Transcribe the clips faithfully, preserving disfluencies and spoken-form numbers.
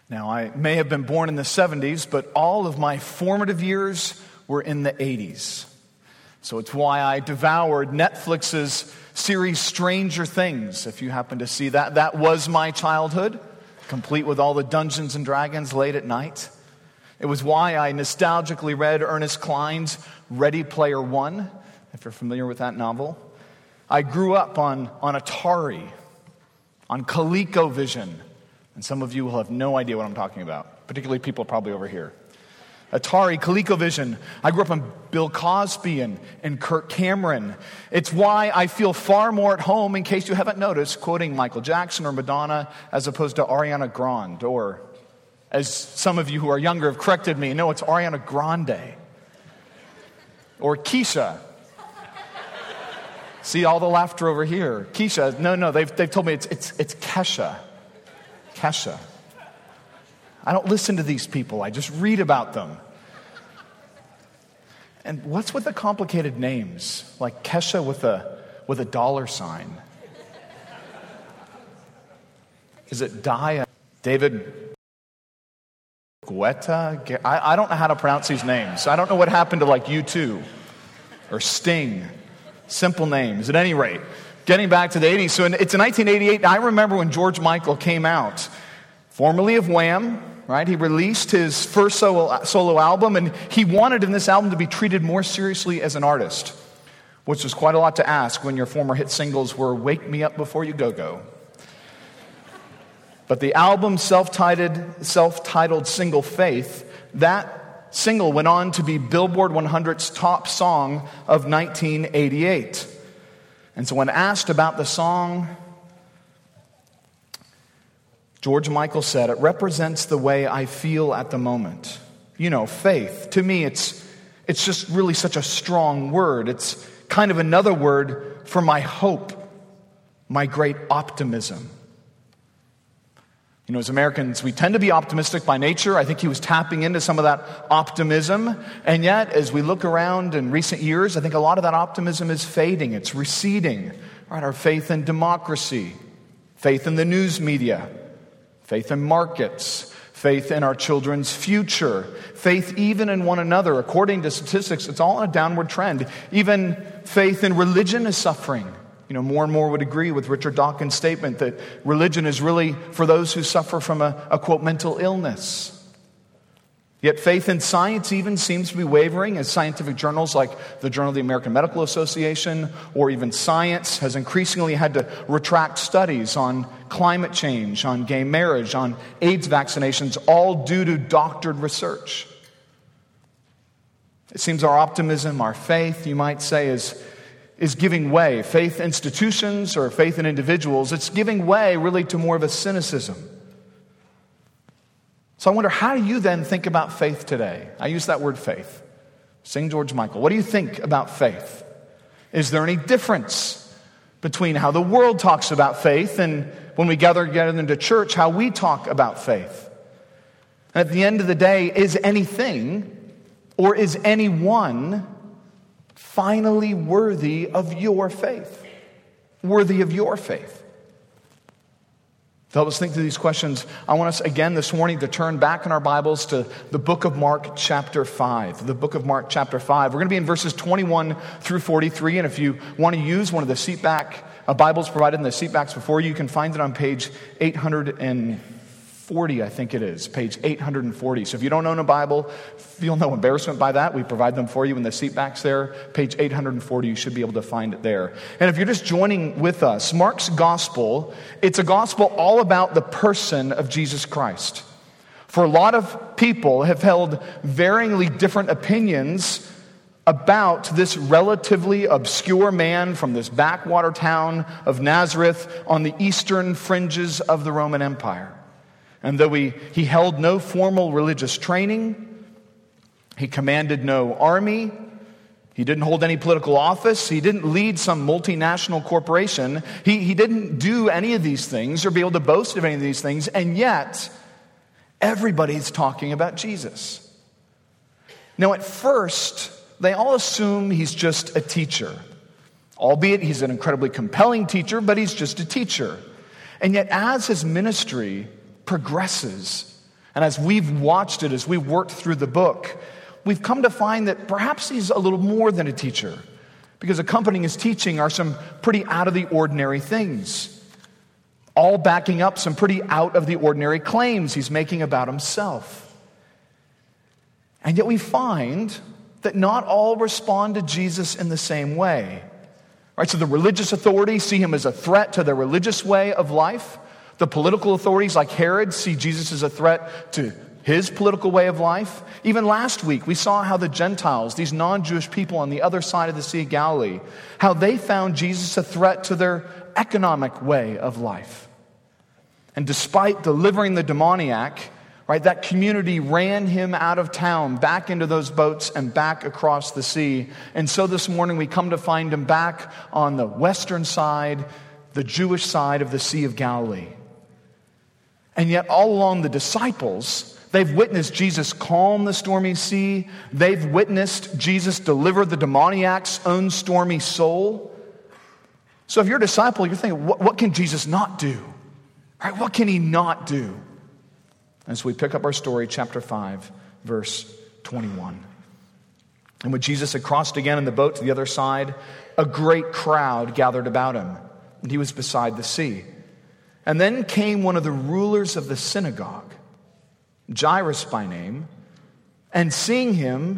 Now, I may have been born in the seventies, but all of my formative years were in the eighties. So it's why I devoured Netflix's series Stranger Things, if you happen to see that. That was my childhood, complete with all the Dungeons and Dragons late at night. It was why I nostalgically read Ernest Cline's Ready Player One, if you're familiar with that novel. I grew up on, on Atari, on ColecoVision, and some of you will have no idea what I'm talking about, particularly people probably over here. Atari, ColecoVision. I grew up on Bill Cosby and, and Kirk Cameron. It's why I feel far more at home, in case you haven't noticed, quoting Michael Jackson or Madonna as opposed to Ariana Grande, or as some of you who are younger have corrected me, no, it's Ariana Grande. Or Keisha. See all the laughter over here. Keisha, no, no, they've, they've told me it's, it's, it's Kesha. Kesha. I don't listen to these people. I just read about them. And what's with the complicated names? Like Kesha with a with a dollar sign. Is it Dia? David Guetta? I, I don't know how to pronounce these names. I don't know what happened to like U two or Sting. Simple names. At any rate, getting back to the eighties. So in, it's in nineteen eighty-eight. I remember when George Michael came out, formerly of Wham, right? He released his first solo, solo album, and he wanted in this album to be treated more seriously as an artist, which was quite a lot to ask when your former hit singles were Wake Me Up Before You Go-Go. But the album, self-titled, self-titled single Faith, that single went on to be Billboard one hundred's top song of nineteen eighty-eight. And so when asked about the song, George Michael said, "It represents the way I feel at the moment." You know, faith. To me, it's it's just really such a strong word. It's kind of another word for my hope, my great optimism. You know, as Americans, we tend to be optimistic by nature. I think he was tapping into some of that optimism. And yet, as we look around in recent years, I think a lot of that optimism is fading. It's receding. Right? Our faith in democracy, faith in the news media, faith in markets, faith in our children's future, faith even in one another. According to statistics, it's all on a downward trend. Even faith in religion is suffering. You know, more and more would agree with Richard Dawkins' statement that religion is really for those who suffer from a, a quote, mental illness. Yet faith in science even seems to be wavering, as scientific journals like the Journal of the American Medical Association or even Science has increasingly had to retract studies on climate change, on gay marriage, on AIDS vaccinations, all due to doctored research. It seems our optimism, our faith, you might say, is, is giving way. Faith institutions or faith in individuals, it's giving way really to more of a cynicism. So I wonder, how do you then think about faith today? I use that word faith. Sing George Michael. What do you think about faith? Is there any difference between how the world talks about faith and when we gather together into church, how we talk about faith? And at the end of the day, is anything or is anyone finally worthy of your faith? Worthy of your faith? To help us think through these questions, I want us again this morning to turn back in our Bibles to the book of Mark chapter five. The book of Mark chapter five. We're going to be in verses twenty-one through forty-three, and if you want to use one of the seatback uh, Bibles provided in the seatbacks before you, you can find it on page eight hundred forty, I think it is, page eight hundred forty. So if you don't own a Bible, feel no embarrassment by that. We provide them for you in the seatbacks there. Page eight hundred forty, you should be able to find it there. And if you're just joining with us, Mark's gospel, it's a gospel all about the person of Jesus Christ. For a lot of people have held varyingly different opinions about this relatively obscure man from this backwater town of Nazareth on the eastern fringes of the Roman Empire. And though he, he held no formal religious training, he commanded no army, he didn't hold any political office, he didn't lead some multinational corporation, he, he didn't do any of these things or be able to boast of any of these things, and yet everybody's talking about Jesus. Now at first, they all assume he's just a teacher, albeit he's an incredibly compelling teacher, but he's just a teacher. And yet as his ministry progresses, And as we've watched it, as we worked through the book, we've come to find that perhaps he's a little more than a teacher, because accompanying his teaching are some pretty out of the ordinary things, all backing up some pretty out of the ordinary claims he's making about himself. And yet we find that not all respond to Jesus in the same way. Right? So the religious authorities see him as a threat to their religious way of life. The political authorities like Herod see Jesus as a threat to his political way of life. Even last week, we saw how the Gentiles, these non-Jewish people on the other side of the Sea of Galilee, how they found Jesus a threat to their economic way of life. And despite delivering the demoniac, right, that community ran him out of town, back into those boats and back across the sea. And so this morning we come to find him back on the western side, the Jewish side of the Sea of Galilee. And yet all along the disciples, they've witnessed Jesus calm the stormy sea. They've witnessed Jesus deliver the demoniac's own stormy soul. So if you're a disciple, you're thinking, what, what can Jesus not do? Right? What can he not do? As we pick up our story, chapter five, verse twenty-one. And when Jesus had crossed again in the boat to the other side, a great crowd gathered about him, and he was beside the sea. And then came one of the rulers of the synagogue, Jairus by name, and seeing him,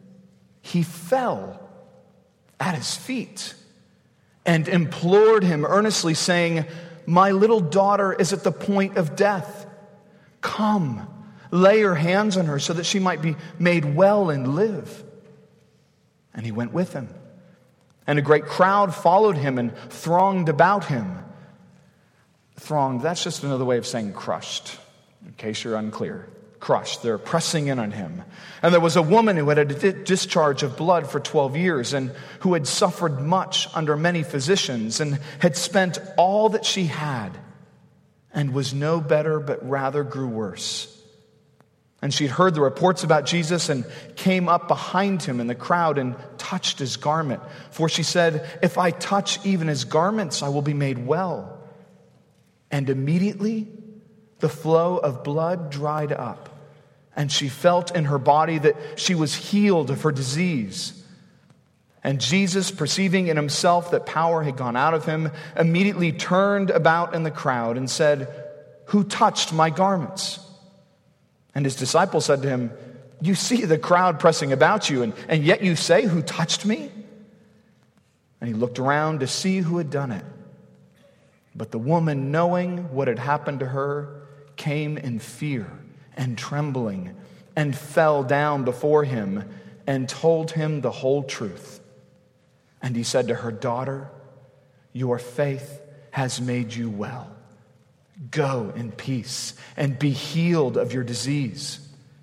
he fell at his feet and implored him earnestly, saying, "My little daughter is at the point of death. Come, lay your hands on her so that she might be made well and live." And he went with him. And a great crowd followed him and thronged about him. Thronged, that's just another way of saying crushed, in case you're unclear. Crushed, they're pressing in on him. And there was a woman who had a discharge of blood for twelve years and who had suffered much under many physicians and had spent all that she had and was no better, but rather grew worse. And she'd heard the reports about Jesus and came up behind him in the crowd and touched his garment. For she said, "If I touch even his garments, I will be made well." And immediately the flow of blood dried up, and she felt in her body that she was healed of her disease. And Jesus, perceiving in himself that power had gone out of him, immediately turned about in the crowd and said, "Who touched my garments?" And his disciples said to him, "You see the crowd pressing about you, and, and yet you say, 'Who touched me?'" And he looked around to see who had done it. But the woman, knowing what had happened to her, came in fear and trembling and fell down before him and told him the whole truth. And he said to her, "Daughter, your faith has made you well. Go in peace and be healed of your disease."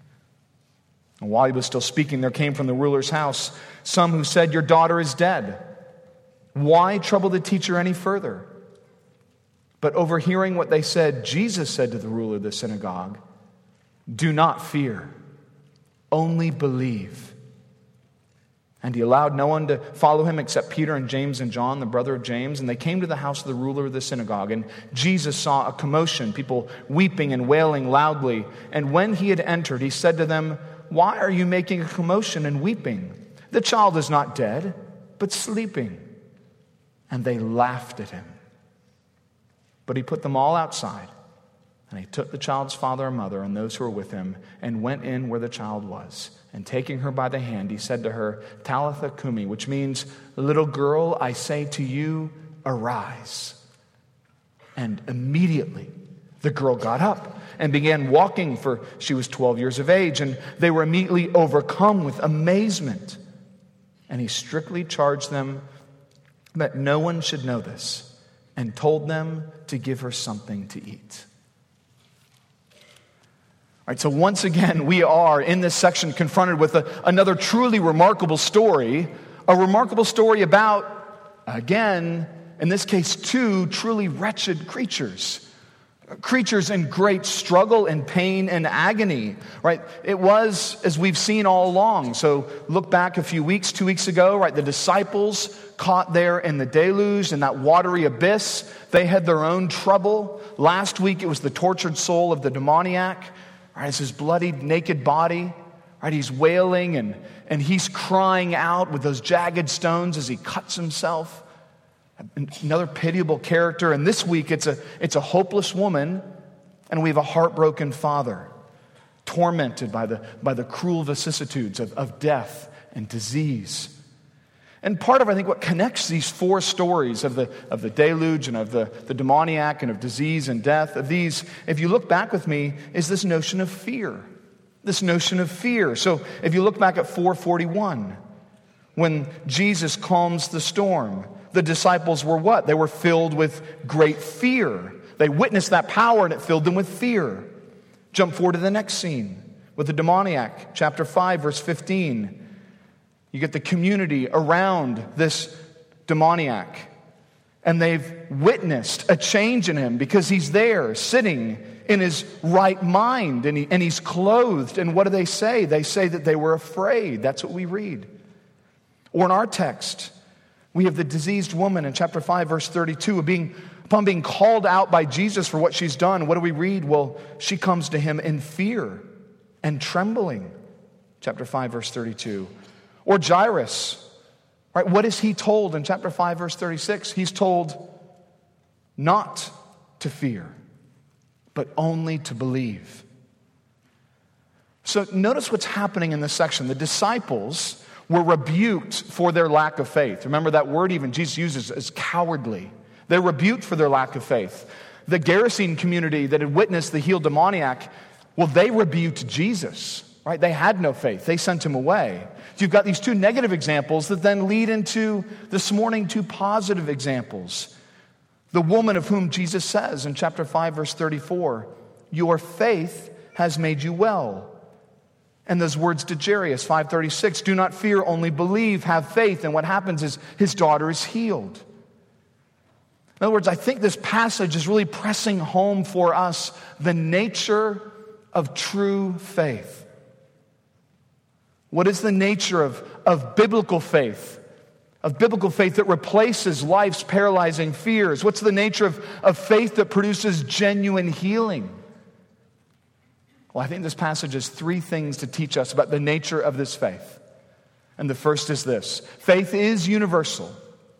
And while he was still speaking, there came from the ruler's house some who said, "Your daughter is dead. Why trouble the teacher any further?" But overhearing what they said, Jesus said to the ruler of the synagogue, "Do not fear, only believe." And he allowed no one to follow him except Peter and James and John, the brother of James. And they came to the house of the ruler of the synagogue. And Jesus saw a commotion, people weeping and wailing loudly. And when he had entered, he said to them, "Why are you making a commotion and weeping? The child is not dead, but sleeping." And they laughed at him. But he put them all outside, and he took the child's father and mother and those who were with him and went in where the child was. And taking her by the hand, he said to her, "Talitha cumi," which means, "Little girl, I say to you, arise." And immediately the girl got up and began walking, for she was twelve years of age, and they were immediately overcome with amazement. And he strictly charged them that no one should know this, and told them to give her something to eat. All right, so once again, we are in this section confronted with a, another truly remarkable story, a remarkable story about, again, in this case, two truly wretched creatures. Creatures in great struggle and pain and agony, right? It was, as we've seen all along. So look back a few weeks, two weeks ago, right? The disciples caught there in the deluge, in that watery abyss. They had their own trouble. Last week, it was the tortured soul of the demoniac. right? It's his bloodied, naked body, right? He's wailing and, and he's crying out with those jagged stones as he cuts himself. Another pitiable character. And this week it's a, it's a hopeless woman, and we have a heartbroken father, tormented by the, by the cruel vicissitudes of, of death and disease. And part of, I think, what connects these four stories of the, of the deluge and of the, the demoniac and of disease and death, of these, if you look back with me, is this notion of fear. This notion of fear. So if you look back at four forty-one, when Jesus calms the storm, the disciples were what? They were filled with great fear. They witnessed that power and it filled them with fear. Jump forward to the next scene with the demoniac, chapter five, verse fifteen. You get the community around this demoniac, and they've witnessed a change in him because he's there sitting in his right mind, and, he, and he's clothed. And what do they say? They say that they were afraid. That's what we read. Or in our text, we have the diseased woman in chapter five, verse thirty-two, being, upon being called out by Jesus for what she's done. What do we read? Well, she comes to him in fear and trembling. Chapter five, verse thirty-two. Or Jairus, right? What is he told in chapter five, verse thirty-six? He's told not to fear, but only to believe. So notice what's happening in this section. The disciples were rebuked for their lack of faith. Remember that word even Jesus uses as cowardly. They're rebuked for their lack of faith. The Gerasene community that had witnessed the healed demoniac, well, they rebuked Jesus, right? They had no faith. They sent him away. So you've got these two negative examples that then lead into this morning two positive examples. The woman of whom Jesus says in chapter five, verse thirty-four, your faith has made you well. And those words to Jairus, five thirty-six, do not fear, only believe, have faith. And what happens is his daughter is healed. In other words, I think this passage is really pressing home for us the nature of true faith. What is the nature of, of biblical faith? Of biblical faith that replaces life's paralyzing fears? What's the nature of, of faith that produces genuine healing? Well, I think this passage has three things to teach us about the nature of this faith. And the first is this. Faith is universal.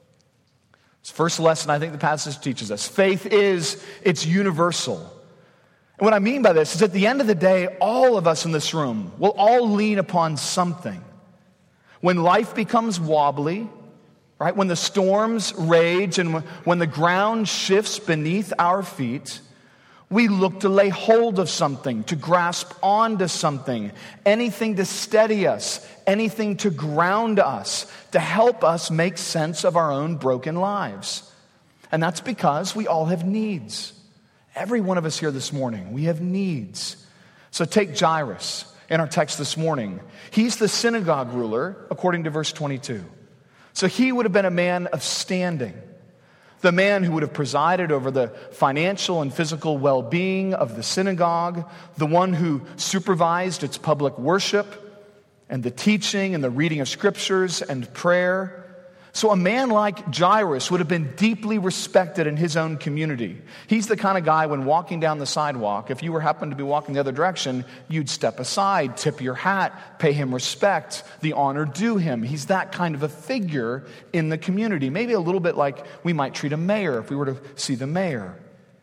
It's the first lesson I think the passage teaches us. Faith is, it's universal. And what I mean by this is at the end of the day, all of us in this room will all lean upon something. When life becomes wobbly, right? When the storms rage and when the ground shifts beneath our feet, we look to lay hold of something, to grasp onto something, anything to steady us, anything to ground us, to help us make sense of our own broken lives. And that's because we all have needs. Every one of us here this morning, we have needs. So take Jairus in our text this morning. He's the synagogue ruler, according to verse twenty-two. So he would have been a man of standing. The man who would have presided over the financial and physical well-being of the synagogue, the one who supervised its public worship and the teaching and the reading of scriptures and prayer. So a man like Jairus would have been deeply respected in his own community. He's the kind of guy when walking down the sidewalk, if you were happened to be walking the other direction, you'd step aside, tip your hat, pay him respect, the honor due him. He's that kind of a figure in the community. Maybe a little bit like we might treat a mayor if we were to see the mayor.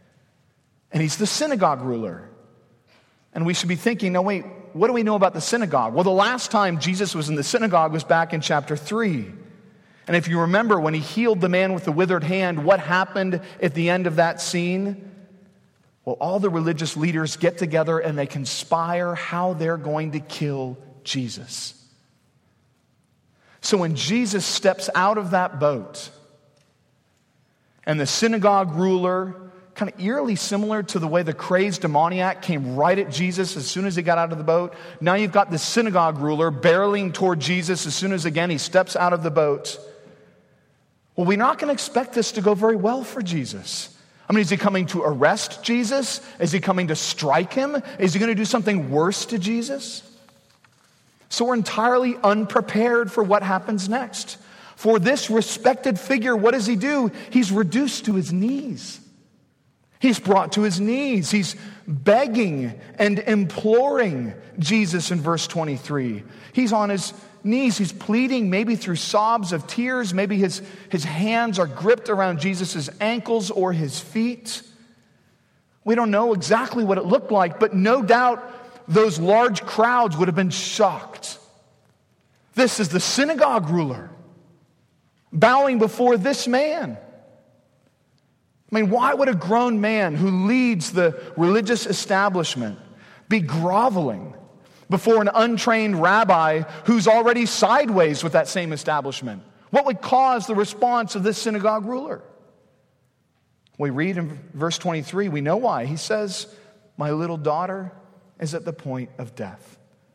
And he's the synagogue ruler. And we should be thinking, now wait, what do we know about the synagogue? Well, the last time Jesus was in the synagogue was back in chapter three. And if you remember, when he healed the man with the withered hand, what happened at the end of that scene? Well, all the religious leaders get together and they conspire how they're going to kill Jesus. So when Jesus steps out of that boat, and the synagogue ruler, kind of eerily similar to the way the crazed demoniac came right at Jesus as soon as he got out of the boat, now you've got the synagogue ruler barreling toward Jesus as soon as, again, he steps out of the boat. Well, we're not going to expect this to go very well for Jesus. I mean, is he coming to arrest Jesus? Is he coming to strike him? Is he going to do something worse to Jesus? So we're entirely unprepared for what happens next. For this respected figure, what does he do? He's reduced to his knees. He's brought to his knees. He's begging and imploring Jesus in verse twenty-three. He's on his knees. He's pleading, maybe through sobs of tears. Maybe his, his hands are gripped around Jesus' ankles or his feet. We don't know exactly what it looked like, but no doubt those large crowds would have been shocked. This is the synagogue ruler bowing before this man. I mean, why would a grown man who leads the religious establishment be groveling before an untrained rabbi who's already sideways with that same establishment? What would cause the response of this synagogue ruler? We read in verse twenty-three, we know why. He says, "My little daughter is at the point of death."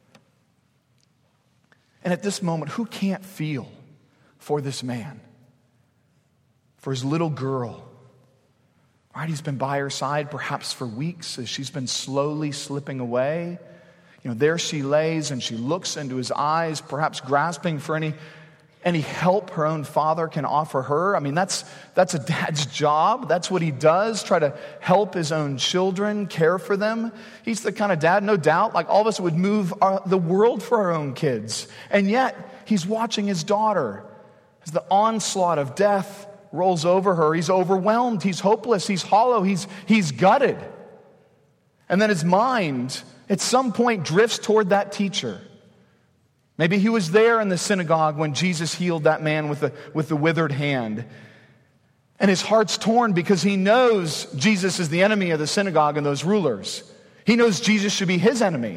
And at this moment, who can't feel for this man? For his little girl. Right? He's been by her side perhaps for weeks as she's been slowly slipping away. You know, there she lays and she looks into his eyes, perhaps grasping for any any help her own father can offer her. I mean, that's that's a dad's job. That's what he does, try to help his own children, care for them. He's the kind of dad, no doubt, like all of us would move our, the world for our own kids. And yet, he's watching his daughter as the onslaught of death rolls over her. He's overwhelmed. He's hopeless. He's hollow. He's, he's gutted. And then his mind, at some point, drifts toward that teacher. Maybe he was there in the synagogue when Jesus healed that man with the, with the withered hand. And his heart's torn because he knows Jesus is the enemy of the synagogue and those rulers. He knows Jesus should be his enemy.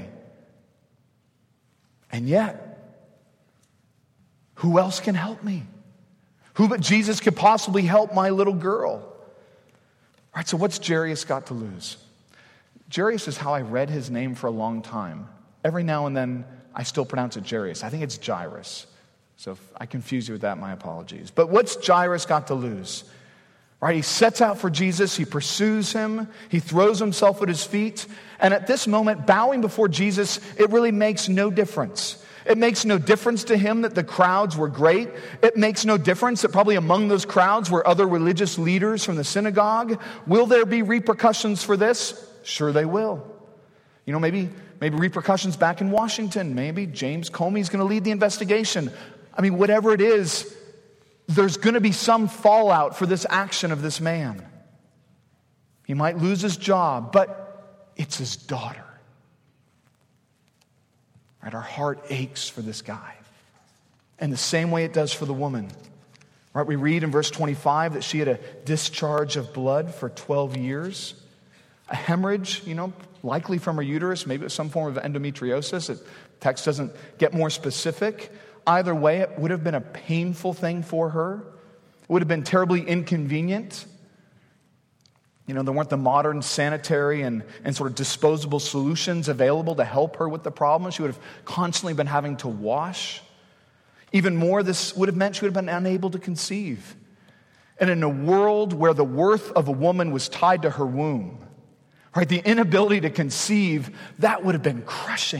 And yet, who else can help me? Who but Jesus could possibly help my little girl? All right, so what's Jairus got to lose? Jairus is how I read his name for a long time. Every now and then, I still pronounce it Jairus. I think it's Jairus. So if I confuse you with that, my apologies. But what's Jairus got to lose? Right? He sets out for Jesus. He pursues him. He throws himself at his feet. And at this moment, bowing before Jesus, it really makes no difference. It makes no difference to him that the crowds were great. It makes no difference that probably among those crowds were other religious leaders from the synagogue. Will there be repercussions for this? Sure they will. You know, maybe maybe repercussions back in Washington. Maybe James Comey's going to lead the investigation. I mean, whatever it is, there's going to be some fallout for this action of this man. He might lose his job, but it's his daughter. Right? Our heart aches for this guy. And the same way it does for the woman. Right? We read in verse twenty-five that she had a discharge of blood for twelve years. A hemorrhage, you know, likely from her uterus, maybe it was some form of endometriosis. The text doesn't get more specific. Either way, it would have been a painful thing for her. It would have been terribly inconvenient. You know, there weren't the modern sanitary and, and sort of disposable solutions available to help her with the problem. She would have constantly been having to wash. Even more, this would have meant she would have been unable to conceive. And in a world where the worth of a woman was tied to her womb, right, the inability to conceive, that would have been crushing.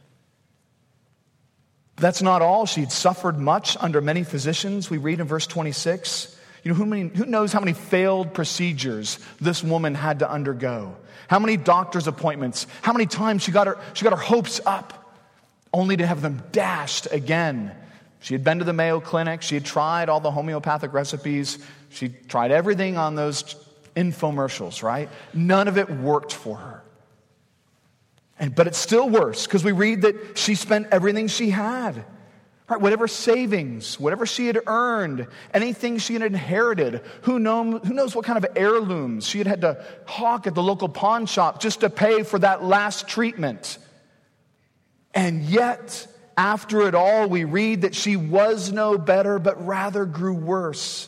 But that's not all. She'd suffered much under many physicians. We read in verse twenty-six. You know, who, many, who knows how many failed procedures this woman had to undergo? How many doctor's appointments? How many times she got her, she got her hopes up only to have them dashed again? She had been to the Mayo Clinic. She had tried all the homeopathic recipes. She tried everything on those infomercials, right? None of it worked for her. And but it's still worse because we read that she spent everything she had. Right, whatever savings, whatever she had earned, anything she had inherited, who, know, who knows what kind of heirlooms she had had to hawk at the local pawn shop just to pay for that last treatment. And yet, after it all, we read that she was no better, but rather grew worse.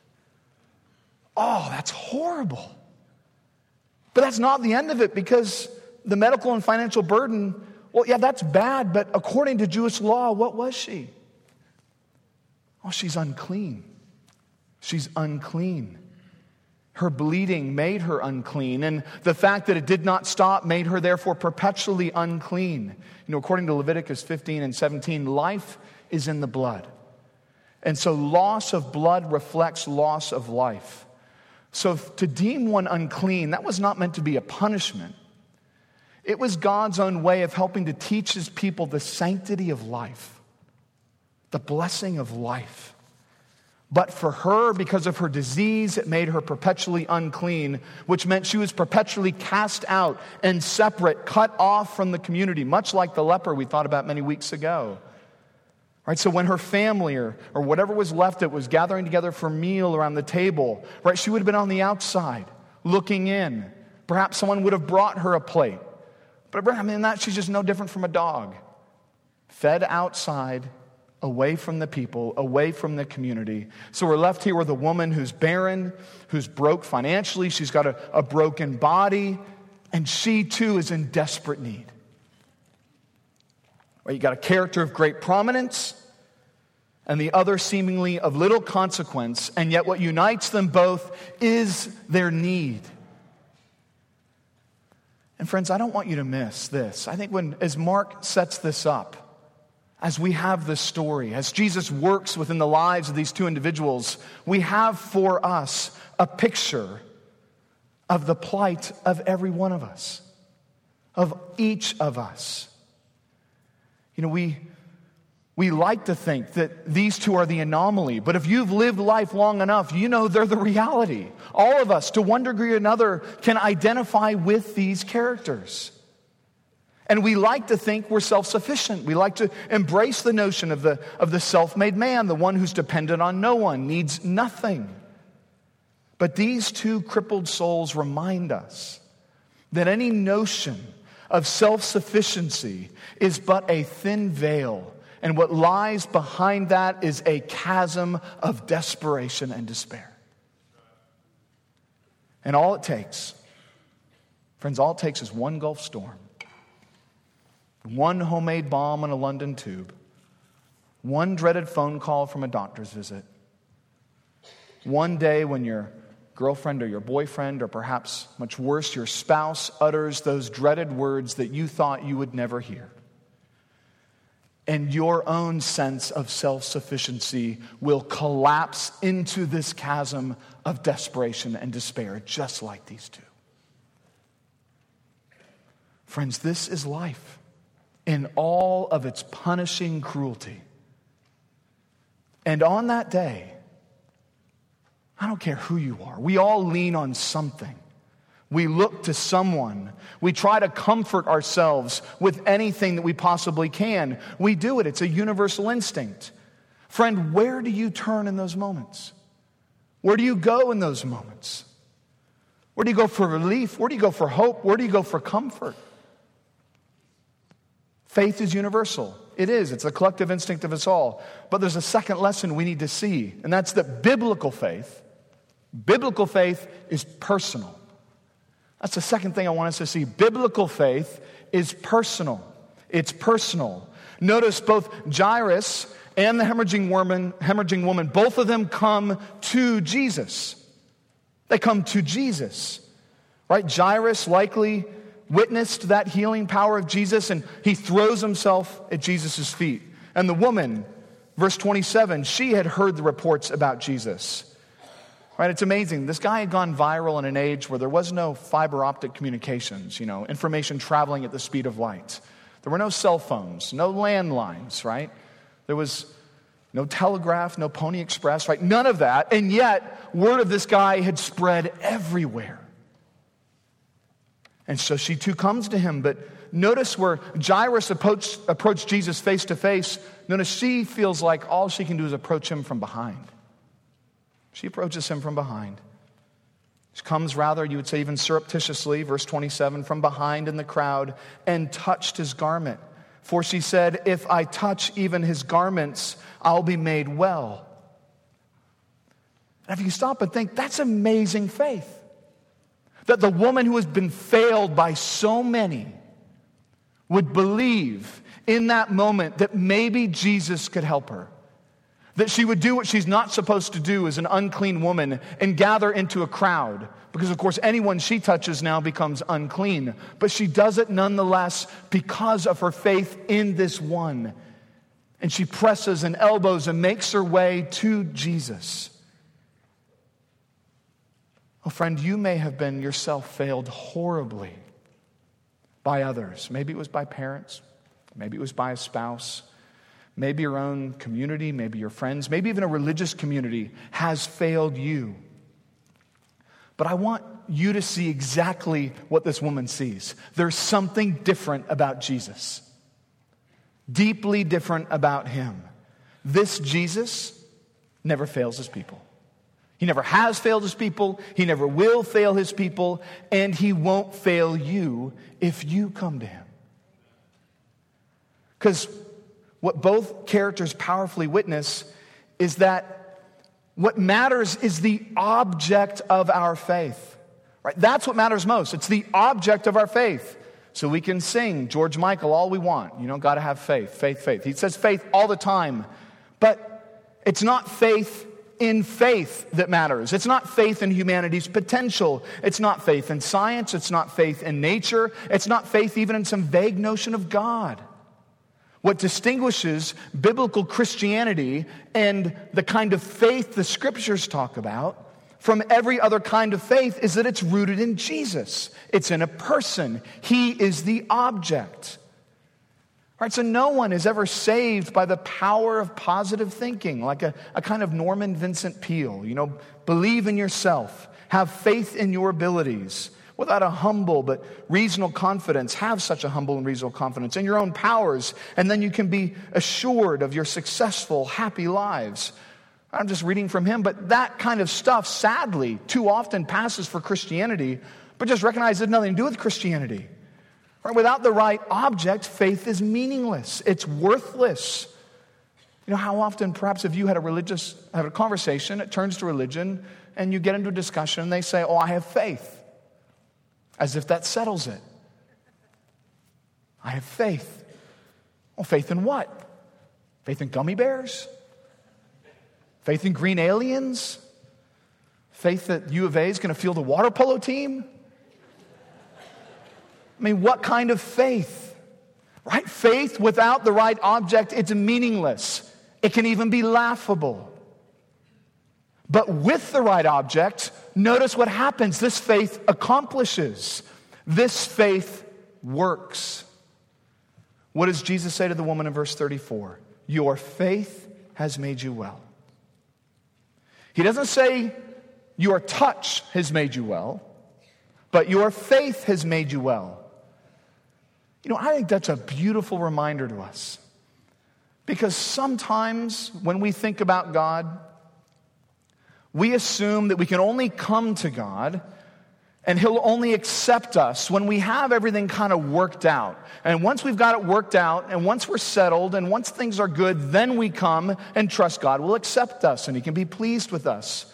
Oh, that's horrible. But that's not the end of it, because the medical and financial burden, well, yeah, that's bad, but according to Jewish law, what was she? Oh, she's unclean. She's unclean. Her bleeding made her unclean, and the fact that it did not stop made her therefore perpetually unclean. You know, according to Leviticus fifteen and seventeen, life is in the blood. And so loss of blood reflects loss of life. So to deem one unclean, that was not meant to be a punishment. It was God's own way of helping to teach his people the sanctity of life, the blessing of life. But for her, because of her disease, it made her perpetually unclean, which meant she was perpetually cast out and separate, cut off from the community, much like the leper we thought about many weeks ago. Right, so when her family or, or whatever was left that was gathering together for a meal around the table, right, she would have been on the outside, looking in. Perhaps someone would have brought her a plate. But I mean, that she's just no different from a dog. Fed outside, away from the people, away from the community. So we're left here with a woman who's barren, who's broke financially. She's got a, a broken body, and she too is in desperate need. Right, you got a character of great prominence, and the other seemingly of little consequence, and yet what unites them both is their need. And friends, I don't want you to miss this. I think when, as Mark sets this up, as we have this story, as Jesus works within the lives of these two individuals, we have for us a picture of the plight of every one of us, of each of us. You know, we we like to think that these two are the anomaly, but if you've lived life long enough, you know they're the reality. All of us, to one degree or another, can identify with these characters. And we like to think we're self-sufficient. We like to embrace the notion of the, of the self-made man, the one who's dependent on no one, needs nothing. But these two crippled souls remind us that any notion of self-sufficiency is but a thin veil, and what lies behind that is a chasm of desperation and despair. And all it takes, friends, all it takes is one Gulf storm, one homemade bomb in a London tube, one dreaded phone call from a doctor's visit, one day when your girlfriend or your boyfriend, or perhaps much worse, your spouse utters those dreaded words that you thought you would never hear. And your own sense of self-sufficiency will collapse into this chasm of desperation and despair, just like these two. Friends, this is life in all of its punishing cruelty. And on that day, I don't care who you are, we all lean on something. We look to someone. We try to comfort ourselves with anything that we possibly can. We do it. It's a universal instinct. Friend, where do you turn in those moments? Where do you go in those moments? Where do you go for relief? Where do you go for hope? Where do you go for comfort? Faith is universal. It is. It's a collective instinct of us all. But there's a second lesson we need to see, and that's that biblical faith, biblical faith is personal. That's the second thing I want us to see. Biblical faith is personal. It's personal. Notice both Jairus and the hemorrhaging woman, hemorrhaging woman, both of them come to Jesus. They come to Jesus. Right? Jairus likely witnessed that healing power of Jesus, and he throws himself at Jesus' feet. And the woman, verse twenty-seven, she had heard the reports about Jesus. Right, it's amazing. This guy had gone viral in an age where there was no fiber optic communications, you know, information traveling at the speed of light. There were no cell phones, no landlines, right? There was no telegraph, no Pony Express, right? None of that. And yet, word of this guy had spread everywhere. And so she too comes to him. But notice where Jairus approached, approached Jesus face to face. Notice she feels like all she can do is approach him from behind. She approaches him from behind. She comes rather, you would say even surreptitiously, verse twenty-seven, from behind in the crowd and touched his garment. For she said, if I touch even his garments, I'll be made well. And if you stop and think, that's amazing faith. That the woman who has been failed by so many would believe in that moment that maybe Jesus could help her. That she would do what she's not supposed to do as an unclean woman and gather into a crowd. Because, of course, anyone she touches now becomes unclean. But she does it nonetheless because of her faith in this one. And she presses and elbows and makes her way to Jesus. Oh, friend, you may have been yourself failed horribly by others. Maybe it was by parents. Maybe it was by a spouse. Maybe your own community, maybe your friends, maybe even a religious community has failed you. But I want you to see exactly what this woman sees. There's something different about Jesus. Deeply different about him. This Jesus never fails his people. He never has failed his people. He never will fail his people. And he won't fail you if you come to him. Because what both characters powerfully witness is that what matters is the object of our faith. Right? That's what matters most. It's the object of our faith. So we can sing George Michael all we want. You know, got to have faith, faith, faith. He says faith all the time. But it's not faith in faith that matters. It's not faith in humanity's potential. It's not faith in science. It's not faith in nature. It's not faith even in some vague notion of God. What distinguishes biblical Christianity and the kind of faith the scriptures talk about from every other kind of faith is that it's rooted in Jesus. It's in a person. He is the object. All right, so no one is ever saved by the power of positive thinking, like a, a kind of Norman Vincent Peale. You know, believe in yourself, have faith in your abilities. Without a humble but reasonable confidence, have such a humble and reasonable confidence in your own powers, and then you can be assured of your successful, happy lives. I'm just reading from him, but that kind of stuff, sadly, too often passes for Christianity, but just recognize it has nothing to do with Christianity. Right? Without the right object, faith is meaningless. It's worthless. You know, how often, perhaps, if you had a religious, had a conversation, it turns to religion, and you get into a discussion, and they say, oh, I have faith. As if that settles it. I have faith. Well, faith in what? Faith in gummy bears? Faith in green aliens? Faith that U of A is going to field a water polo team? I mean, what kind of faith? Right? Faith without the right object, it's meaningless. It can even be laughable. But with the right object, notice what happens. This faith accomplishes. This faith works. What does Jesus say to the woman in verse thirty-four? Your faith has made you well. He doesn't say your touch has made you well, but your faith has made you well. You know, I think that's a beautiful reminder to us. Because sometimes when we think about God, we assume that we can only come to God and he'll only accept us when we have everything kind of worked out. And once we've got it worked out, and once we're settled, and once things are good, then we come and trust God will accept us and he can be pleased with us.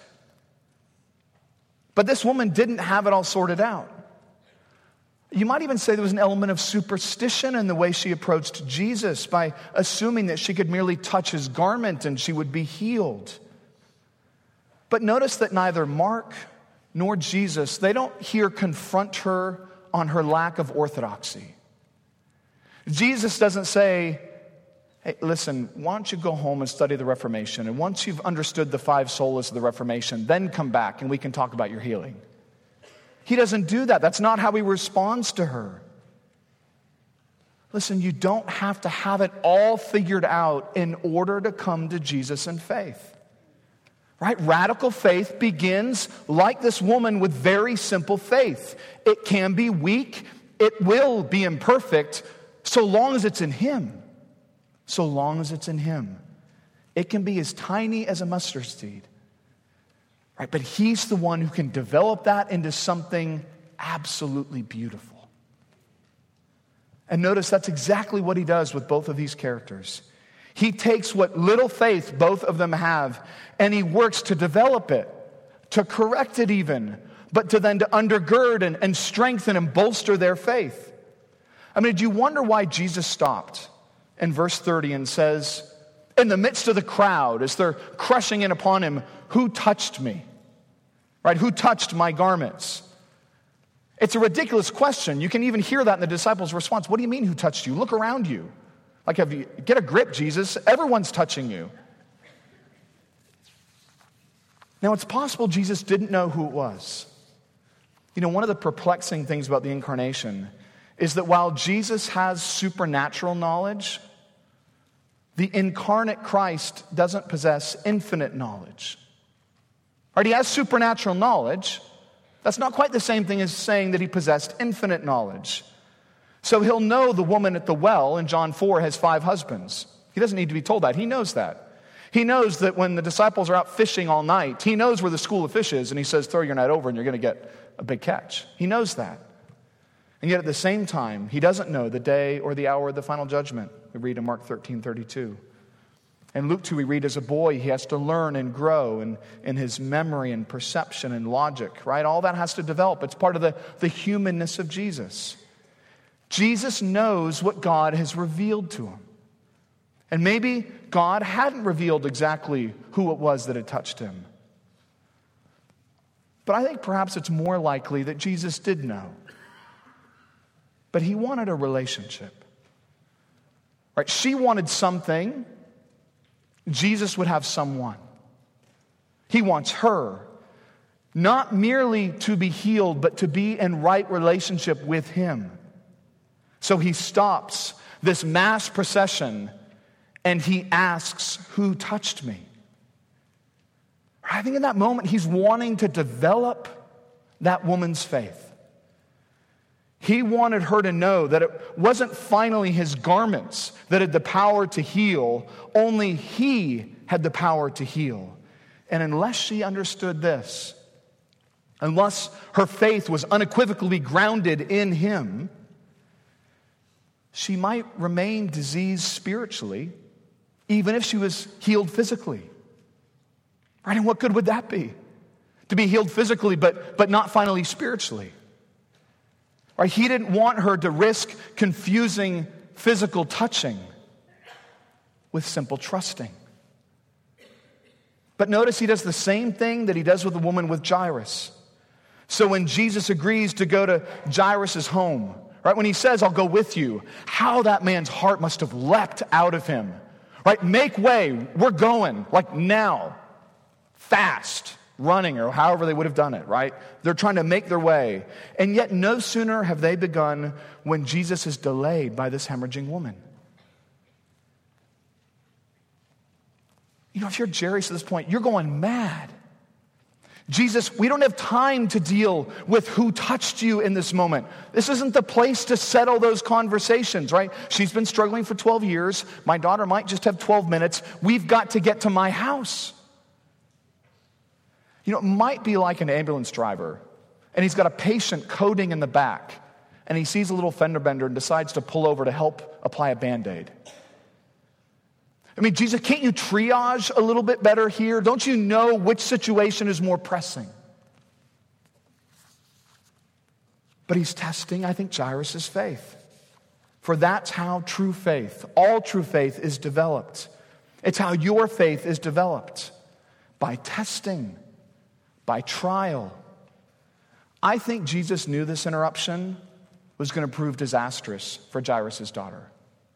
But this woman didn't have it all sorted out. You might even say there was an element of superstition in the way she approached Jesus by assuming that she could merely touch his garment and she would be healed. But notice that neither Mark nor Jesus, they don't here confront her on her lack of orthodoxy. Jesus doesn't say, hey, listen, why don't you go home and study the Reformation, and once you've understood the five solas of the Reformation, then come back and we can talk about your healing. He doesn't do that. That's not how he responds to her. Listen, you don't have to have it all figured out in order to come to Jesus in faith. Right? Radical faith begins like this woman with very simple faith. It can be weak. It will be imperfect so long as it's in him. So long as it's in him. It can be as tiny as a mustard seed. Right? But he's the one who can develop that into something absolutely beautiful. And notice that's exactly what he does with both of these characters. He takes what little faith both of them have, and he works to develop it, to correct it even, but to then to undergird and, and strengthen and bolster their faith. I mean, do you wonder why Jesus stopped in verse thirty and says, in the midst of the crowd, as they're crushing in upon him, who touched me? Right? Who touched my garments? It's a ridiculous question. You can even hear that in the disciples' response. What do you mean, who touched you? Look around you. Like, have you, get a grip, Jesus. Everyone's touching you. Now, it's possible Jesus didn't know who it was. You know, one of the perplexing things about the incarnation is that while Jesus has supernatural knowledge, the incarnate Christ doesn't possess infinite knowledge. Right? He has supernatural knowledge. That's not quite the same thing as saying that he possessed infinite knowledge. So he'll know the woman at the well in John four has five husbands. He doesn't need to be told that. He knows that. He knows that when the disciples are out fishing all night, he knows where the school of fish is, and he says, throw your net over and you're going to get a big catch. He knows that. And yet at the same time, he doesn't know the day or the hour of the final judgment. We read in Mark thirteen thirty-two. In Luke two, we read as a boy, he has to learn and grow in, in his memory and perception and logic, right? All that has to develop. It's part of the, the humanness of Jesus. Jesus knows what God has revealed to him. And maybe God hadn't revealed exactly who it was that had touched him. But I think perhaps it's more likely that Jesus did know. But he wanted a relationship. Right? She wanted something. Jesus would have someone. He wants her. Not merely to be healed, but to be in right relationship with him. So he stops this mass procession and he asks, who touched me? I think in that moment he's wanting to develop that woman's faith. He wanted her to know that it wasn't finally his garments that had the power to heal, only he had the power to heal. And unless she understood this, unless her faith was unequivocally grounded in him, she might remain diseased spiritually, even if she was healed physically. Right? And what good would that be? To be healed physically, but, but not finally spiritually. Right? He didn't want her to risk confusing physical touching with simple trusting. But notice he does the same thing that he does with the woman with Jairus. So when Jesus agrees to go to Jairus' home, right, when he says, I'll go with you, how that man's heart must have leapt out of him. Right? Make way. We're going. Like now. Fast. Running, or however they would have done it, right? They're trying to make their way. And yet no sooner have they begun when Jesus is delayed by this hemorrhaging woman. You know, if you're Jairus at this point, you're going mad. Jesus, we don't have time to deal with who touched you in this moment. This isn't the place to settle those conversations, right? She's been struggling for twelve years. My daughter might just have twelve minutes. We've got to get to my house. You know, it might be like an ambulance driver, and he's got a patient coding in the back, and he sees a little fender bender and decides to pull over to help apply a Band-Aid. I mean, Jesus, can't you triage a little bit better here? Don't you know which situation is more pressing? But he's testing, I think, Jairus' faith. For that's how true faith, all true faith, is developed. It's how your faith is developed. By testing. By trial. I think Jesus knew this interruption was going to prove disastrous for Jairus' daughter.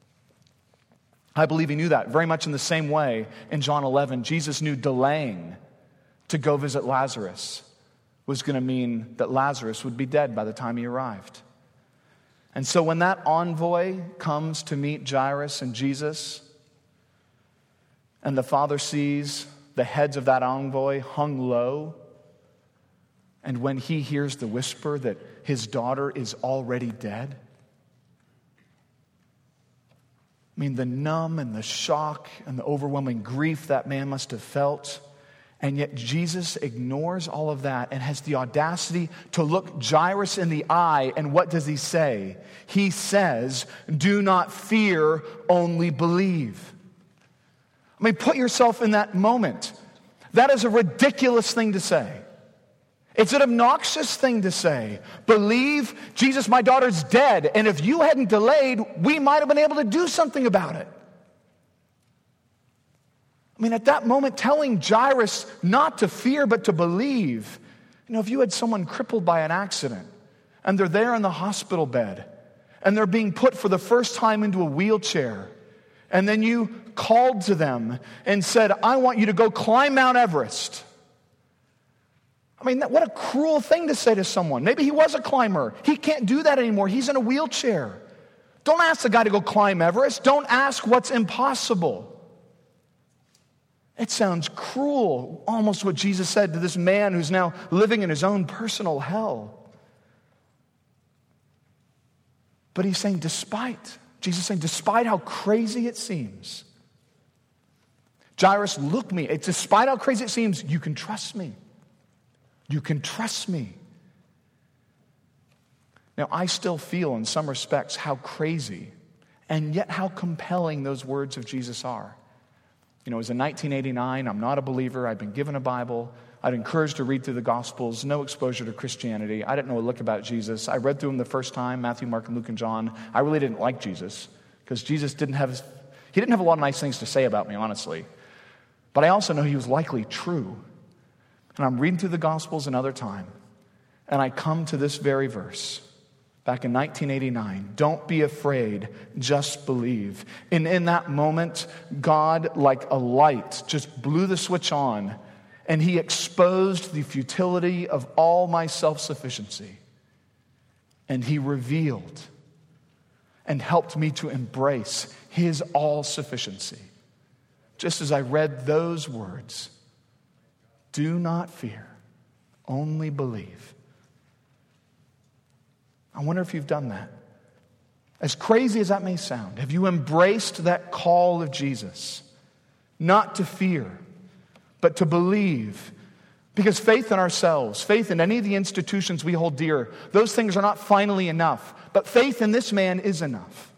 I believe he knew that very much in the same way in John eleven. Jesus knew delaying to go visit Lazarus was going to mean that Lazarus would be dead by the time he arrived. And so when that envoy comes to meet Jairus and Jesus, and the father sees the heads of that envoy hung low, and when he hears the whisper that his daughter is already dead, I mean, the numb and the shock and the overwhelming grief that man must have felt, and yet Jesus ignores all of that and has the audacity to look Jairus in the eye, and what does he say? He says, do not fear, only believe. I mean, put yourself in that moment. That is a ridiculous thing to say. It's an obnoxious thing to say. Believe, Jesus, my daughter's dead, and if you hadn't delayed, we might have been able to do something about it. I mean, at that moment, telling Jairus not to fear but to believe. You know, if you had someone crippled by an accident, and they're there in the hospital bed, and they're being put for the first time into a wheelchair, and then you called to them and said, I want you to go climb Mount Everest. I mean, that, what a cruel thing to say to someone. Maybe he was a climber. He can't do that anymore. He's in a wheelchair. Don't ask the guy to go climb Everest. Don't ask what's impossible. It sounds cruel, almost what Jesus said to this man who's now living in his own personal hell. But he's saying, despite, Jesus is saying, despite how crazy it seems, Jairus, look me. It's despite how crazy it seems, you can trust me. You can trust me. Now, I still feel in some respects how crazy and yet how compelling those words of Jesus are. You know, it was in nineteen eighty-nine. I'm not a believer. I'd been given a Bible. I'd encouraged to read through the Gospels, no exposure to Christianity. I didn't know a lick about Jesus. I read through them the first time, Matthew, Mark, and Luke, and John. I really didn't like Jesus because Jesus didn't have, he didn't have a lot of nice things to say about me, honestly. But I also know he was likely true. And I'm reading through the Gospels another time, and I come to this very verse. Back in nineteen eighty-nine, don't be afraid, just believe. And in that moment, God, like a light, just blew the switch on, and he exposed the futility of all my self-sufficiency. And he revealed and helped me to embrace his all-sufficiency. Just as I read those words, do not fear, only believe. I wonder if you've done that. As crazy as that may sound, have you embraced that call of Jesus? Not to fear, but to believe. Because faith in ourselves, faith in any of the institutions we hold dear, those things are not finally enough. But faith in this man is enough.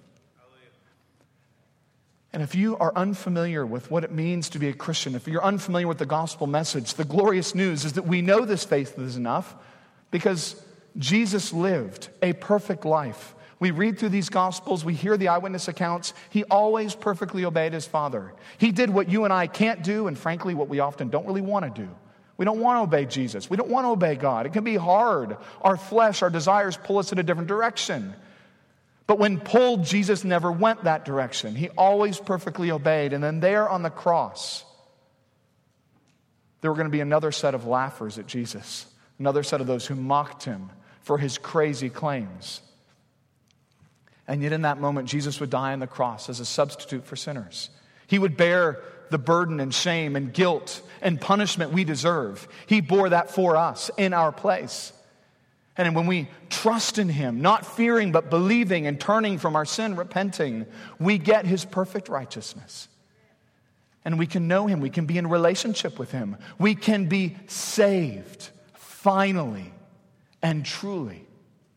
And if you are unfamiliar with what it means to be a Christian, if you're unfamiliar with the gospel message, the glorious news is that we know this faith is enough because Jesus lived a perfect life. We read through these Gospels, we hear the eyewitness accounts. He always perfectly obeyed his Father. He did what you and I can't do, and frankly, what we often don't really want to do. We don't want to obey Jesus. We don't want to obey God. It can be hard. Our flesh, our desires pull us in a different direction. But when pulled, Jesus never went that direction. He always perfectly obeyed. And then there on the cross, there were going to be another set of laughers at Jesus, another set of those who mocked him for his crazy claims. And yet in that moment, Jesus would die on the cross as a substitute for sinners. He would bear the burden and shame and guilt and punishment we deserve. He bore that for us in our place. And when we trust in him, not fearing but believing and turning from our sin, repenting, we get his perfect righteousness. And we can know him. We can be in relationship with him. We can be saved finally and truly.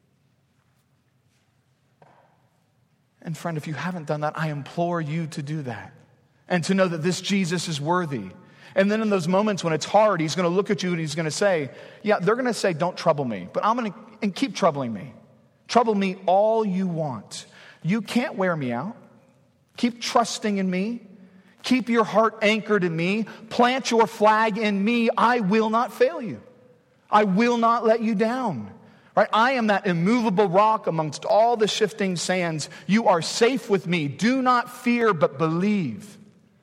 And friend, if you haven't done that, I implore you to do that. And to know that this Jesus is worthy. And then in those moments when it's hard, he's going to look at you and he's going to say, yeah, they're going to say, don't trouble me. But I'm going to and keep troubling me. Trouble me all you want. You can't wear me out. Keep trusting in me. Keep your heart anchored in me. Plant your flag in me. I will not fail you. I will not let you down. Right? I am that immovable rock amongst all the shifting sands. You are safe with me. Do not fear, but believe.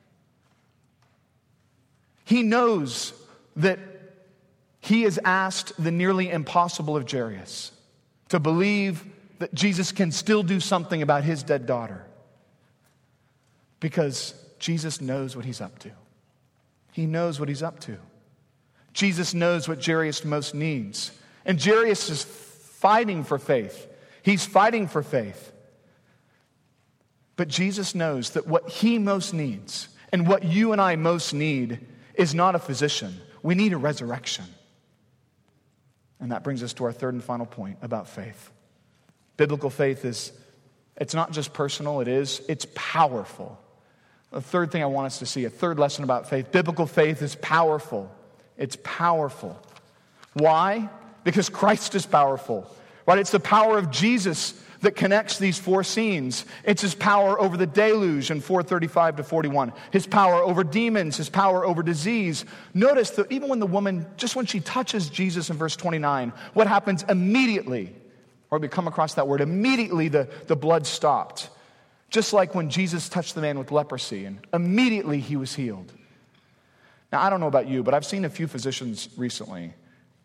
He knows that he has asked the nearly impossible of Jairus to believe that Jesus can still do something about his dead daughter. Because Jesus knows what he's up to. He knows what he's up to. Jesus knows what Jairus most needs. And Jairus is fighting for faith. He's fighting for faith. But Jesus knows that what he most needs and what you and I most need is not a physician. We need a resurrection. And that brings us to our third and final point about faith. Biblical faith is, it's not just personal, it is, it's powerful. The third thing I want us to see, a third lesson about faith, biblical faith is powerful. It's powerful. Why? Because Christ is powerful, right? It's the power of Jesus that connects these four scenes. It's his power over the deluge in four thirty-five to forty-one. His power over demons, his power over disease. Notice that even when the woman, just when she touches Jesus in verse twenty-nine, what happens immediately? Or we come across that word, immediately the, the blood stopped. Just like when Jesus touched the man with leprosy, and immediately he was healed. Now, I don't know about you, but I've seen a few physicians recently.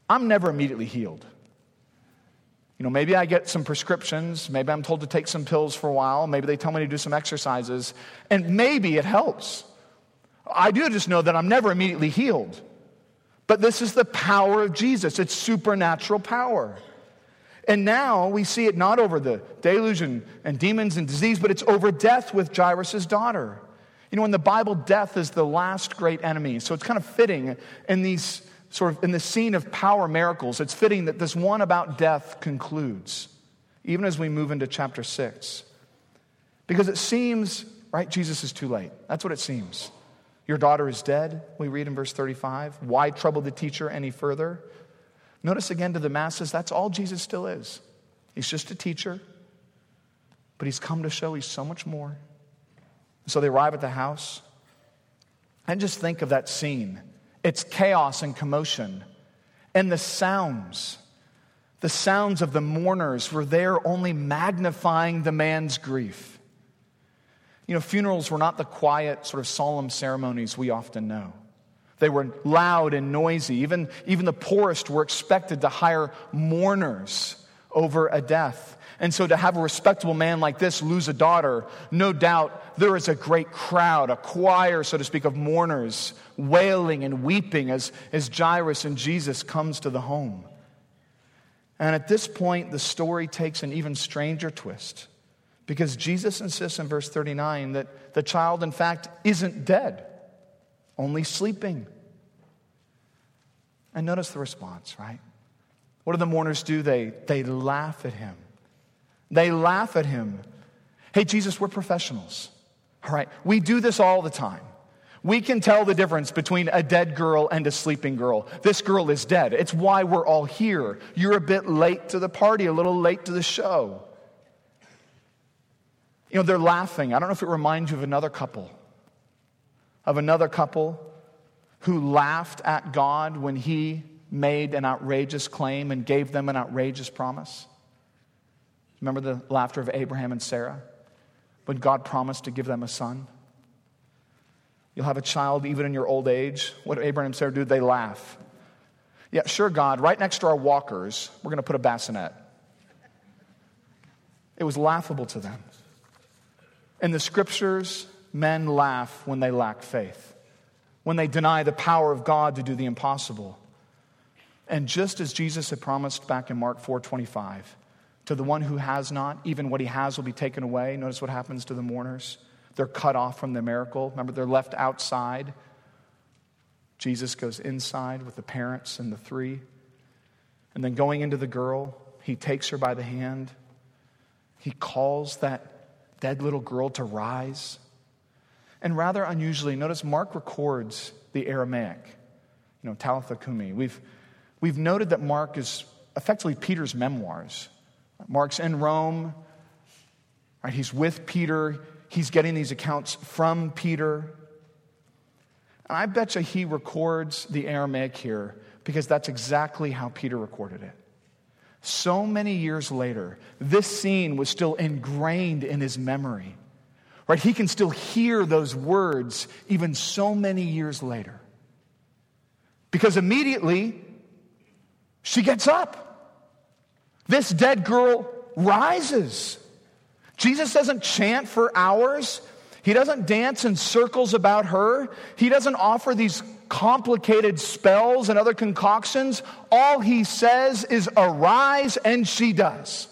I'm never immediately healed. You know, maybe I get some prescriptions, maybe I'm told to take some pills for a while, maybe they tell me to do some exercises, and maybe it helps. I do just know that I'm never immediately healed. But this is the power of Jesus. It's supernatural power. And now we see it not over the deluge and, and demons and disease, but it's over death with Jairus' daughter. You know, in the Bible, death is the last great enemy. So it's kind of fitting in these sort of in the scene of power miracles, it's fitting that this one about death concludes, even as we move into chapter six. Because it seems, right, Jesus is too late. That's what it seems. Your daughter is dead, we read in verse thirty-five. Why trouble the teacher any further? Notice again to the masses, that's all Jesus still is. He's just a teacher, but he's come to show he's so much more. So they arrive at the house, and just think of that scene. It's chaos and commotion, and the sounds, the sounds of the mourners were there only magnifying the man's grief. You know, funerals were not the quiet, sort of solemn ceremonies we often know. They were loud and noisy. Even, even the poorest were expected to hire mourners over a death. And so to have a respectable man like this lose a daughter, no doubt there is a great crowd, a choir, so to speak, of mourners wailing and weeping as, as Jairus and Jesus comes to the home. And at this point, the story takes an even stranger twist, because Jesus insists in verse thirty-nine that the child, in fact, isn't dead, only sleeping. And notice the response, right? What do the mourners do? They, they laugh at him. They laugh at him. Hey, Jesus, we're professionals. All right, we do this all the time. We can tell the difference between a dead girl and a sleeping girl. This girl is dead. It's why we're all here. You're a bit late to the party, a little late to the show. You know, they're laughing. I don't know if it reminds you of another couple. Of another couple who laughed at God when he made an outrageous claim and gave them an outrageous promise. Remember the laughter of Abraham and Sarah when God promised to give them a son? You'll have a child even in your old age. What do Abraham and Sarah do? They laugh. Yeah, sure, God, right next to our walkers, we're going to put a bassinet. It was laughable to them. In the scriptures, men laugh when they lack faith, when they deny the power of God to do the impossible. And just as Jesus had promised back in Mark four twenty-five, to the one who has not, even what he has will be taken away. Notice what happens to the mourners. They're cut off from the miracle. Remember, they're left outside. Jesus goes inside with the parents and the three. And then going into the girl, he takes her by the hand. He calls that dead little girl to rise. And rather unusually, notice Mark records the Aramaic, you know, Talitha Kumi. We've, we've noted that Mark is effectively Peter's memoirs. Mark's in Rome, right? He's with Peter. He's getting these accounts from Peter. And I bet you he records the Aramaic here because that's exactly how Peter recorded it. So many years later, this scene was still ingrained in his memory. Right? He can still hear those words even so many years later. Because immediately, she gets up. This dead girl rises. Jesus doesn't chant for hours. He doesn't dance in circles about her. He doesn't offer these complicated spells and other concoctions. All he says is arise, and she does.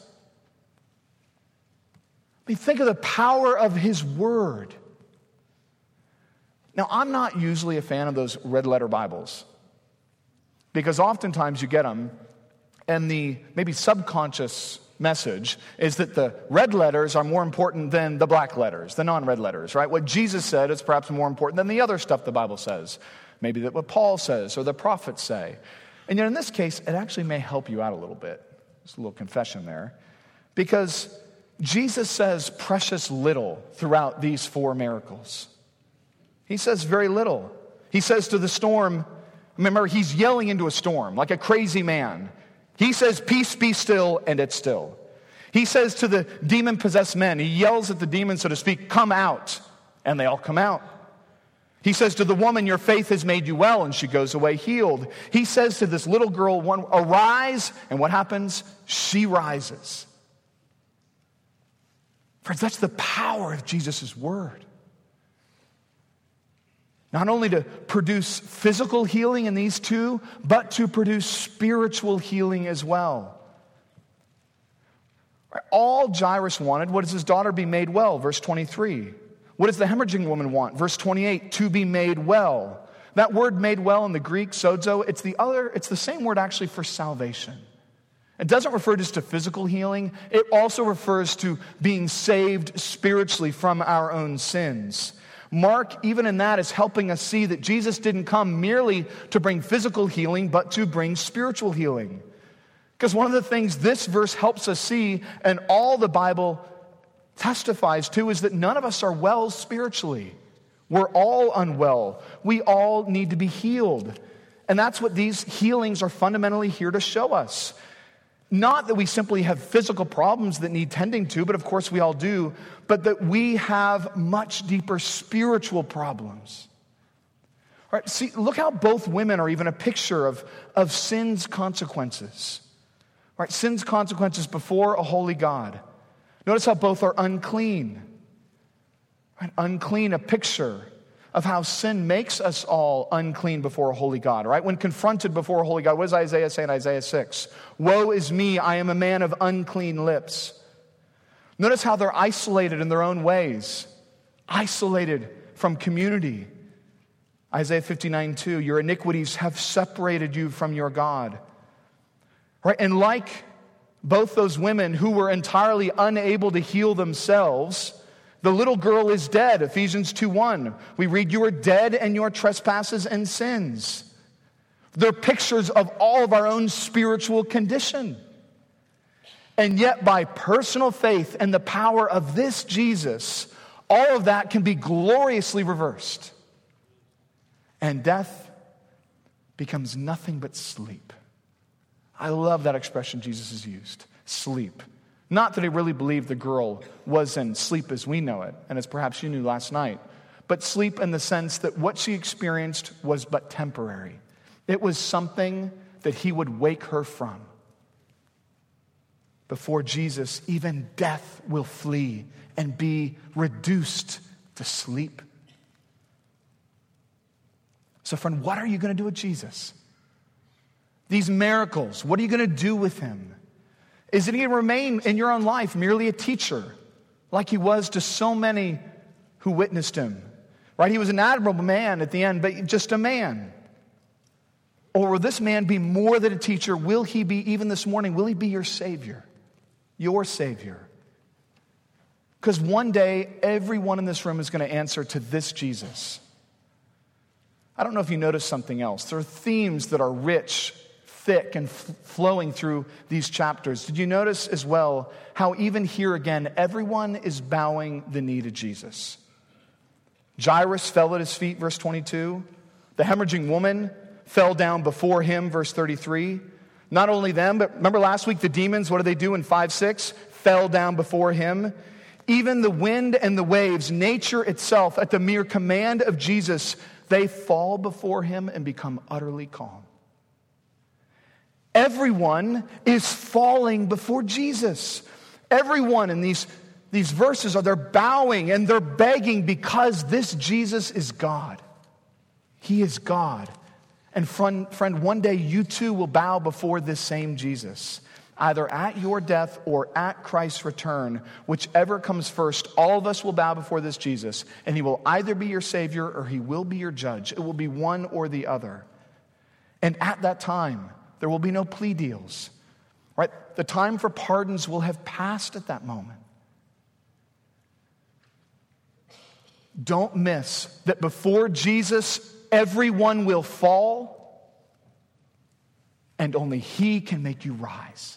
I mean, think of the power of his word. Now, I'm not usually a fan of those red letter Bibles, because oftentimes you get them, and the maybe subconscious message is that the red letters are more important than the black letters, the non-red letters, right? What Jesus said is perhaps more important than the other stuff the Bible says. Maybe that what Paul says or the prophets say. And yet in this case, it actually may help you out a little bit. Just a little confession there. Because Jesus says precious little throughout these four miracles. He says very little. He says to the storm, remember, he's yelling into a storm like a crazy man. He says, peace, be still, and it's still. He says to the demon-possessed men, he yells at the demons, so to speak, come out, and they all come out. He says to the woman, your faith has made you well, and she goes away healed. He says to this little girl, one, arise, and what happens? She rises. Friends, that's the power of Jesus' word. Not only to produce physical healing in these two, but to produce spiritual healing as well. All Jairus wanted, what does his daughter be made well? Verse twenty-three. What does the hemorrhaging woman want? Verse twenty-eight, to be made well. That word made well in the Greek, sozo, it's the other, it's the same word actually for salvation. It doesn't refer just to physical healing. It also refers to being saved spiritually from our own sins. Mark, even in that, is helping us see that Jesus didn't come merely to bring physical healing, but to bring spiritual healing. Because one of the things this verse helps us see, and all the Bible testifies to, is that none of us are well spiritually. We're all unwell. We all need to be healed. And that's what these healings are fundamentally here to show us. Not that we simply have physical problems that need tending to, but of course we all do, but that we have much deeper spiritual problems. All right, see, look how both women are even a picture of, of sin's consequences. All right, sin's consequences before a holy God. Notice how both are unclean. Right? Unclean, a picture of how sin makes us all unclean before a holy God, right? When confronted before a holy God, what does Isaiah say in Isaiah six? Woe is me, I am a man of unclean lips. Notice how they're isolated in their own ways, isolated from community. Isaiah fifty-nine two, your iniquities have separated you from your God. Right? And like both those women who were entirely unable to heal themselves, the little girl is dead, Ephesians two one. We read, you are dead in your trespasses and sins. They're pictures of all of our own spiritual condition. And yet by personal faith and the power of this Jesus, all of that can be gloriously reversed. And death becomes nothing but sleep. I love that expression Jesus has used, sleep. Not that he really believed the girl was in sleep as we know it, and as perhaps you knew last night, but sleep in the sense that what she experienced was but temporary. It was something that he would wake her from. Before Jesus, even death will flee and be reduced to sleep. So friend, what are you going to do with Jesus? These miracles, what are you going to do with him? Is it going to remain in your own life merely a teacher, like he was to so many who witnessed him? Right? He was an admirable man at the end, but just a man. Or will this man be more than a teacher? Will he be, even this morning, will he be your Savior? Your Savior? Because one day, everyone in this room is going to answer to this Jesus. I don't know if you noticed something else. There are themes that are rich, thick, and f- flowing through these chapters. Did you notice as well how even here again, everyone is bowing the knee to Jesus? Jairus fell at his feet, verse twenty-two. The hemorrhaging woman fell down before him, verse thirty-three. Not only them, but remember last week the demons, what did they do in five six? Fell down before him. Even the wind and the waves, nature itself, at the mere command of Jesus, they fall before him and become utterly calm. Everyone is falling before Jesus. Everyone in these, these verses are they're bowing and they're begging because this Jesus is God. He is God. And friend, friend, one day you too will bow before this same Jesus. Either at your death or at Christ's return, whichever comes first, all of us will bow before this Jesus, and he will either be your Savior or he will be your judge. It will be one or the other. And at that time, there will be no plea deals. Right? The time for pardons will have passed at that moment. Don't miss that before Jesus, everyone will fall, and only he can make you rise.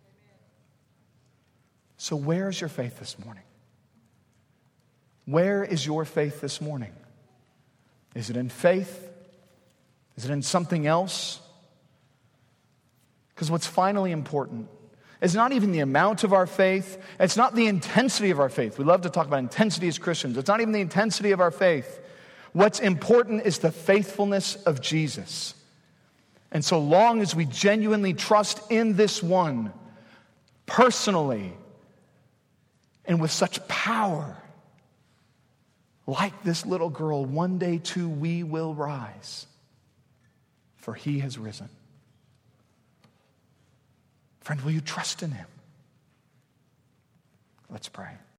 So where is your faith this morning? Where is your faith this morning? Is it in faith? Is it in something else? Because what's finally important is not even the amount of our faith. It's not the intensity of our faith. We love to talk about intensity as Christians. It's not even the intensity of our faith. What's important is the faithfulness of Jesus. And so long as we genuinely trust in this one, personally, and with such power, like this little girl, one day too we will rise, for he has risen. Friend, will you trust in him? Let's pray.